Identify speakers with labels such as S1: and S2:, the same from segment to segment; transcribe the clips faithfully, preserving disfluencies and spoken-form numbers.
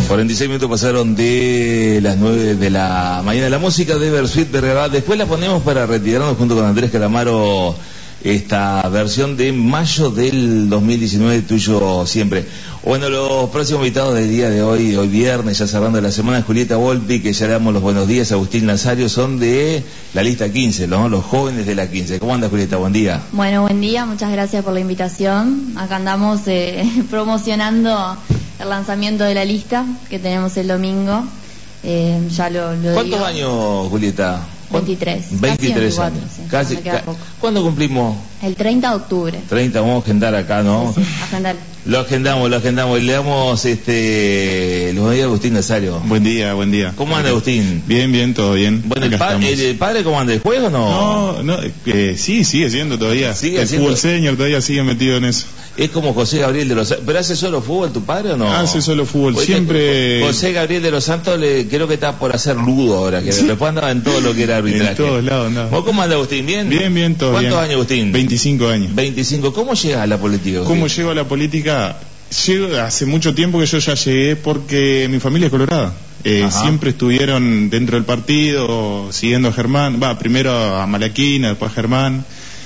S1: cuarenta y seis minutos pasaron de las nueve de la mañana. La música de Bersuit Bergerabat. Después la ponemos para retirarnos junto con Andrés Calamaro. Esta versión de mayo del dos mil diecinueve, tuyo siempre. Bueno, los próximos invitados del día de hoy, hoy viernes, ya cerrando la semana, Julieta Volpi, que ya le damos los buenos días, Agustín Nazario, son de la lista quince, ¿no? Los jóvenes de la quince. ¿Cómo andas, Julieta? Buen día.
S2: Bueno, buen día, muchas gracias por la invitación. Acá andamos eh, promocionando el lanzamiento de la lista que tenemos el domingo. Eh, ya lo, lo
S1: ¿Cuántos
S2: digo.
S1: años, Julieta?
S2: veintitrés.
S1: veintitrés
S2: casi
S1: años.
S2: Sí,
S1: Casi, ca ¿Cuándo cumplimos?
S2: El treinta de octubre.
S1: treinta, vamos a agendar acá, ¿no?
S2: Sí, sí, agendar.
S1: Lo agendamos, lo agendamos y le damos este los buenos días a Agustín Nazario.
S3: Buen día, buen día.
S1: ¿Cómo anda, Agustín?
S3: Bien, bien, todo bien.
S1: Bueno, el, pa el, el padre, ¿cómo anda? ¿El juego o
S3: No,
S1: no?
S3: no, eh, sí, sigue siendo todavía.
S1: ¿Sigue
S3: el
S1: haciendo?
S3: fútbol senior todavía sigue metido en eso.
S1: Es como José Gabriel de los Santos. ¿Pero hace solo fútbol tu padre o no?
S3: Hace solo fútbol,
S1: Oye,
S3: siempre.
S1: José Gabriel de los Santos le, creo que está por hacer ludo ahora, que sí. Después andaba en todo lo que era arbitraje.
S3: En todos lados andaba.
S1: ¿Vos cómo anda, Agustín? ¿Bien?
S3: Bien, bien, todo
S1: ¿Cuántos
S3: bien.
S1: años, Agustín?
S3: veinticinco años.
S1: veinticinco. ¿Cómo llegas a la política, Agustín?
S3: ¿Cómo llego a la política? Llego, hace mucho tiempo que yo ya llegué porque mi familia es colorada. Eh, siempre estuvieron dentro del partido, siguiendo a Germán, va, primero a Malaquina, después a Germán,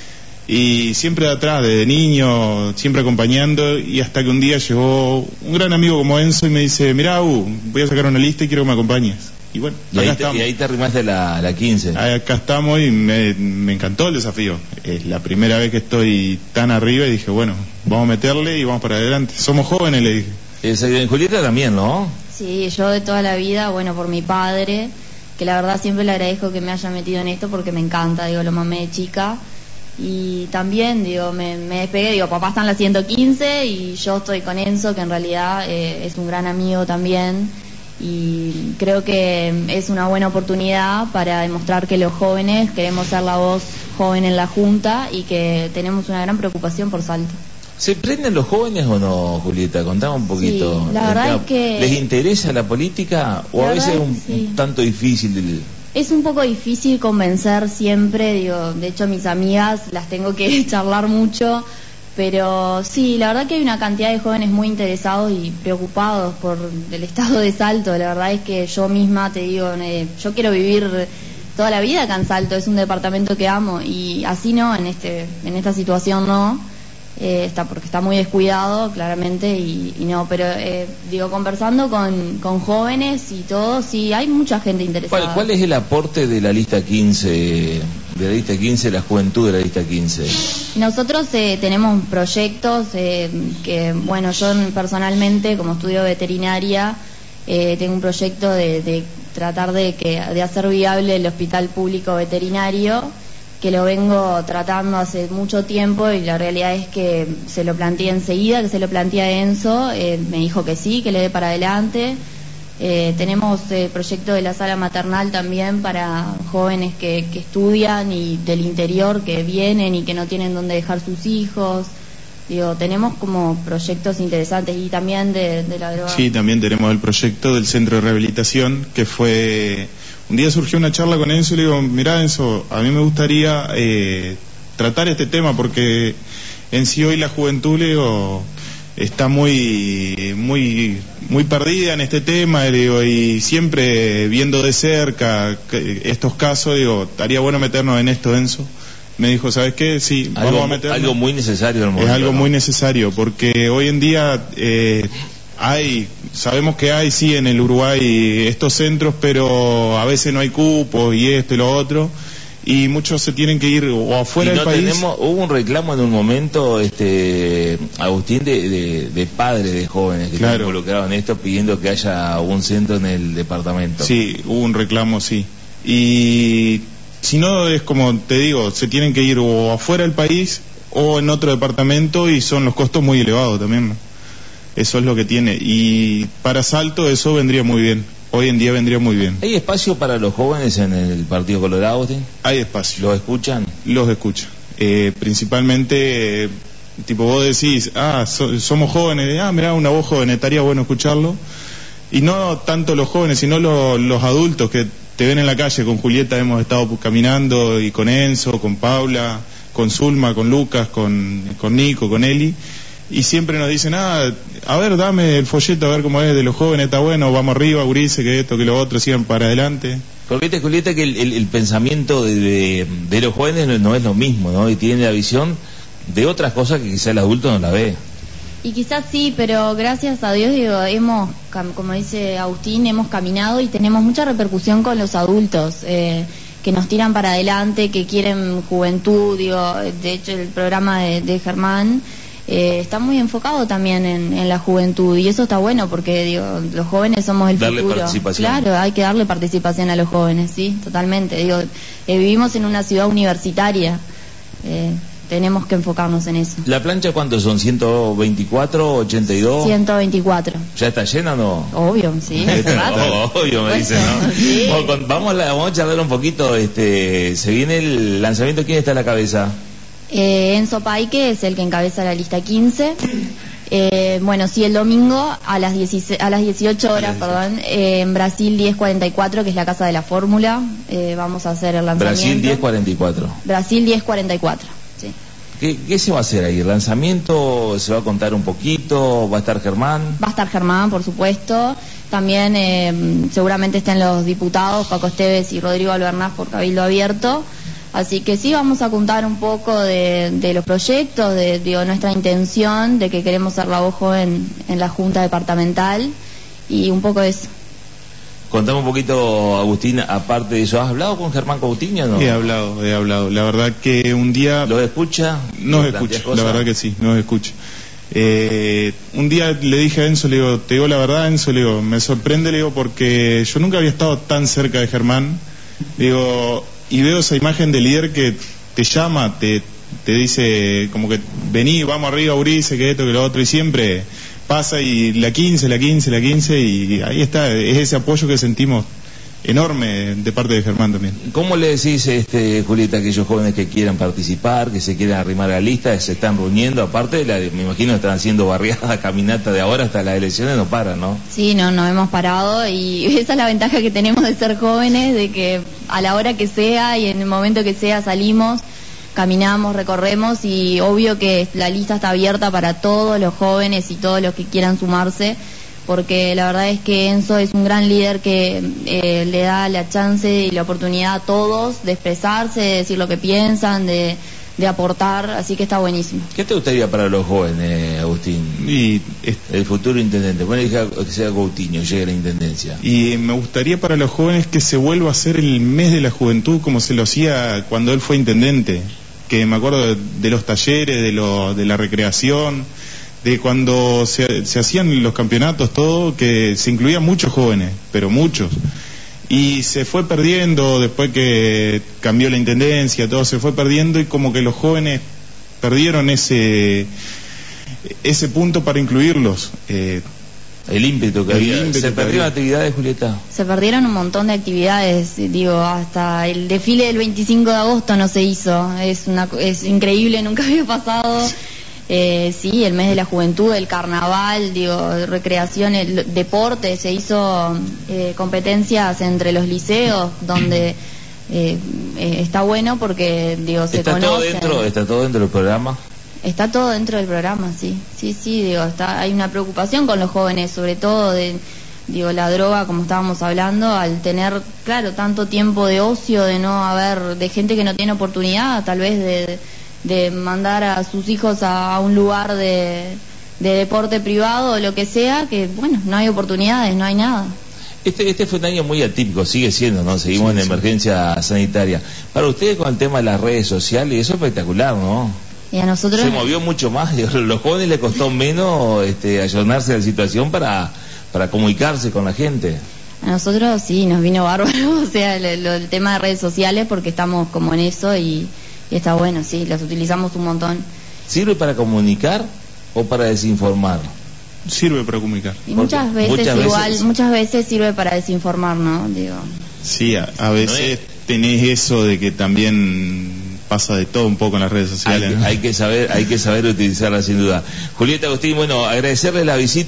S3: y siempre de atrás, desde niño, siempre acompañando, y hasta que un día llegó un gran amigo como Enzo y me dice, mirá, uh, voy a sacar una lista y quiero que me acompañes. Y bueno,
S1: y
S3: acá
S1: ahí,
S3: estamos.
S1: Te, y ahí te arrimaste la, la quince.
S3: Acá estamos y me, me encantó el desafío. Es la primera vez que estoy tan arriba y dije, bueno, vamos a meterle y vamos para adelante. Somos jóvenes, le dije.
S1: En Julieta también, ¿no?
S2: Sí, yo de toda la vida, bueno, por mi padre, que la verdad siempre le agradezco que me haya metido en esto porque me encanta, digo, lo mamé de chica. Y también, digo, me, me despegué, digo, papá está en la ciento quince y yo estoy con Enzo, que en realidad eh, es un gran amigo también. Y creo que es una buena oportunidad para demostrar que los jóvenes queremos ser la voz joven en la Junta y que tenemos una gran preocupación por Salto.
S1: ¿Se prenden los jóvenes o no, Julieta? Contame un poquito.
S2: Sí, la verdad es que...
S1: ¿Les interesa la política o
S2: la
S1: a veces es un,
S2: sí.
S1: un tanto difícil?
S2: Es un poco difícil convencer siempre, digo, de hecho mis amigas las tengo que charlar mucho, pero sí, la verdad que hay una cantidad de jóvenes muy interesados y preocupados por el estado de Salto. La verdad es que yo misma te digo, eh, yo quiero vivir toda la vida acá en Salto, es un departamento que amo y así no, en este en esta situación no. Eh, está porque está muy descuidado claramente y, y no, pero eh, digo, conversando con, con jóvenes y todo, sí, hay mucha gente interesada.
S1: ¿Cuál, ¿Cuál es el aporte de la lista quince, de la lista quince, la juventud de la lista quince?
S2: Nosotros eh, tenemos proyectos eh, que, bueno, yo personalmente como estudio veterinaria eh, tengo un proyecto de, de tratar de, que, de hacer viable el hospital público veterinario, que lo vengo tratando hace mucho tiempo y la realidad es que se lo planteé enseguida, que se lo planteé a Enzo, eh, me dijo que sí, que le dé para adelante. Eh, tenemos el eh, proyecto de la sala maternal también para jóvenes que, que estudian y del interior que vienen y que no tienen dónde dejar sus hijos. Digo, tenemos como proyectos interesantes y también de, de la droga.
S3: Sí, también tenemos el proyecto del centro de rehabilitación que fue... Un día surgió una charla con Enzo y le digo, mirá Enzo, a mí me gustaría eh, tratar este tema porque en sí hoy la juventud, le digo, está muy muy muy perdida en este tema, le digo, y siempre viendo de cerca estos casos, digo, estaría bueno meternos en esto, Enzo. Me dijo, ¿sabes qué? Sí,
S1: algo,
S3: vamos a meternos.
S1: Algo muy necesario en el momento,
S3: Es algo
S1: ¿no?
S3: muy necesario porque hoy en día... Eh, Hay, sabemos que hay, sí, en el Uruguay estos centros, pero a veces no hay cupos y esto y lo otro, y muchos se tienen que ir o afuera
S1: y no
S3: del país.
S1: Tenemos, hubo un reclamo en un momento, este Agustín, de, de, de padres de jóvenes que
S3: claro.
S1: están involucrados en esto, pidiendo que haya un centro en el departamento.
S3: Sí, hubo un reclamo, sí. Y si no, es como te digo, se tienen que ir o afuera del país o en otro departamento y son los costos muy elevados también, ¿no? Eso es lo que tiene. Y para Salto eso vendría muy bien. Hoy en día vendría muy bien.
S1: ¿Hay espacio para los jóvenes en el Partido Colorado, Agustín?
S3: Hay espacio.
S1: ¿Los escuchan?
S3: Los escuchan. Eh, principalmente, eh, tipo vos decís, ah, so, somos jóvenes, ah, mirá, una voz joven, estaría bueno escucharlo. Y no tanto los jóvenes, sino lo, los adultos que te ven en la calle. Con Julieta hemos estado caminando y con Enzo, con Paula, con Zulma, con Lucas, con, con Nico, con Eli. y siempre nos dicen, ah, a ver, dame el folleto, a ver cómo es de los jóvenes, está bueno, vamos arriba, gurice, que esto, que lo otro, sigan para adelante.
S1: Porque viste, Julieta, que el, el, el pensamiento de, de, de los jóvenes no, no es lo mismo, ¿no? Y tienen la visión de otras cosas que quizá el adulto no la ve.
S2: Y quizás sí, pero gracias a Dios, digo, hemos, como dice Agustín, hemos caminado y tenemos mucha repercusión con los adultos, eh, que nos tiran para adelante, que quieren juventud, digo, de hecho el programa de, de Germán eh, está muy enfocado también en, en la juventud, y eso está bueno porque, digo, los jóvenes somos el
S1: darle
S2: futuro.
S1: Participación.
S2: Claro, hay que darle participación a los jóvenes, sí, totalmente. Digo, eh, vivimos en una ciudad universitaria, eh, tenemos que enfocarnos en eso.
S1: ¿La plancha cuántos son? ¿ciento veinticuatro, ochenta y dos?
S2: ciento veinticuatro.
S1: ¿Ya está llena o no?
S2: Obvio, sí. Hace rato.
S1: Obvio, me
S2: Pues,
S1: dicen, ¿no?
S2: Sí.
S1: Vamos, con- vamos, a la- vamos a charlar un poquito. Este, se viene el lanzamiento. ¿Quién está a la cabeza?
S2: Eh, Enzo Paique es el que encabeza la lista quince. Eh, bueno, sí, el domingo a las, dieciséis, a las dieciocho horas, perdón, eh, en Brasil diez cuarenta y cuatro, que es la casa de la fórmula, eh, vamos a hacer el lanzamiento.
S1: Brasil diez cuarenta y cuatro.
S2: Brasil diez cuarenta y cuatro, sí.
S1: ¿Qué, ¿Qué se va a hacer ahí? ¿Lanzamiento? ¿Se va a contar un poquito? ¿Va a estar Germán?
S2: Va a estar Germán, por supuesto. También eh, seguramente estén los diputados Paco Esteves y Rodrigo Albernaz por Cabildo Abierto. Así que sí, vamos a contar un poco de, de los proyectos, de digo, nuestra intención, de que queremos ser la voz joven en la Junta Departamental y un poco de eso.
S1: Contame un poquito, Agustín, aparte de eso. ¿Has hablado con Germán Coutinho o no?
S3: He hablado, he hablado. La verdad que un día...
S1: ¿Lo escucha?
S3: Nos
S1: ¿Le
S3: escucha,
S1: plantea cosas?
S3: la verdad que sí, nos escucha. Eh, un día le dije a Enzo, le digo, te digo la verdad, Enzo, le digo, me sorprende, le digo, porque yo nunca había estado tan cerca de Germán, le digo, y veo esa imagen de líder que te llama, te, te dice, como que vení, vamos arriba, Urice, que esto, que lo otro, y siempre pasa, y la quince, la quince, la quince, y ahí está, es ese apoyo que sentimos enorme de parte de Germán también.
S1: ¿Cómo le decís, este, Julieta, a aquellos jóvenes que quieran participar, que se quieran arrimar a la lista, se están reuniendo? Aparte, la, me imagino que están haciendo barriada, caminata de ahora hasta las elecciones, no paran, ¿no?
S2: Sí, no, no hemos parado y esa es la ventaja que tenemos de ser jóvenes, de que a la hora que sea y en el momento que sea salimos, caminamos, recorremos y obvio que la lista está abierta para todos los jóvenes y todos los que quieran sumarse, porque la verdad es que Enzo es un gran líder que eh, le da la chance y la oportunidad a todos de expresarse, de decir lo que piensan, de, de aportar, así que está buenísimo.
S1: ¿Qué te gustaría para los jóvenes, Agustín?
S3: Y es-
S1: El futuro intendente. Bueno, dije que sea Coutinho, llegue a la intendencia.
S3: Y me gustaría para los jóvenes que se vuelva a hacer el mes de la juventud como se lo hacía cuando él fue intendente, que me acuerdo de, de los talleres, de, lo, de la recreación, de cuando se, se hacían los campeonatos, todo, que se incluían muchos jóvenes, pero muchos. Y se fue perdiendo después que cambió la intendencia, todo se fue perdiendo y como que los jóvenes perdieron ese, ese punto para incluirlos. Eh,
S1: El ímpetu que
S3: El
S1: había.
S3: ímpetu
S1: ¿Se
S3: que
S1: perdieron
S3: había.
S1: actividades, Julieta?
S2: Se perdieron un montón de actividades, digo, hasta el desfile del veinticinco de agosto no se hizo, es una es increíble, nunca había pasado. Eh, sí, el mes de la juventud, el carnaval, digo, recreación, el deporte, se hizo eh, competencias entre los liceos donde eh, eh, está bueno porque, digo, se
S1: ¿Está todo
S2: conocen.
S1: dentro, está todo dentro del programa?
S2: Está todo dentro del programa, sí, sí, sí, digo, está, hay una preocupación con los jóvenes, sobre todo de, digo, la droga, como estábamos hablando, al tener, claro, tanto tiempo de ocio, de no haber, de gente que no tiene oportunidad, tal vez de, de mandar a sus hijos a, a un lugar de, de deporte privado o lo que sea, que bueno, no hay oportunidades, no hay nada.
S1: Este, este fue un año muy atípico, sigue siendo, ¿no? Seguimos
S3: Sí,
S1: en
S3: sí.
S1: emergencia sanitaria. Para ustedes con el tema de las redes sociales, eso es espectacular, ¿no?
S2: Y a nosotros...
S1: Se movió mucho más, digo, a los jóvenes les costó menos este, ayornarse a la situación para, para comunicarse con la gente.
S2: A nosotros sí, nos vino bárbaro, o sea, el, el tema de redes sociales, porque estamos como en eso y, y está bueno, sí, las utilizamos un montón.
S1: ¿Sirve para comunicar o para desinformar?
S3: sirve para comunicar.
S2: Y muchas
S1: Porque
S2: veces
S1: muchas
S2: igual,
S1: veces-
S2: muchas veces sirve para desinformar, ¿no? Digo,
S3: Sí, a, a veces tenés eso de que también pasa de todo un poco en las redes
S1: Hay,
S3: sociales,
S1: que-
S3: ¿no?
S1: hay que saber, hay que saber utilizarla sin duda. Julieta, Agustín, bueno, agradecerle la visita.